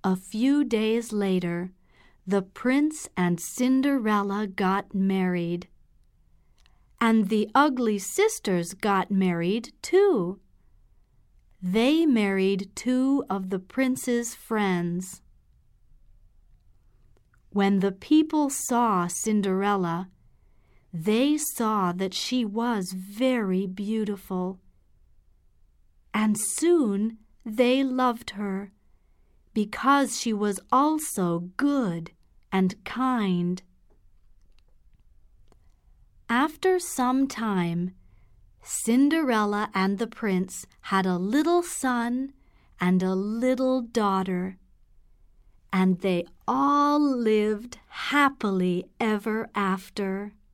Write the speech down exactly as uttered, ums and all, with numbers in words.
A few days later, the prince and Cinderella got married. And the ugly sisters got married too. They married two of the prince's friends. When the people saw Cinderella, they saw that she was very beautiful. And soon they loved her, because she was also good and kind. After some time, Cinderella and the prince had a little son and a little daughter, and they all lived happily ever after.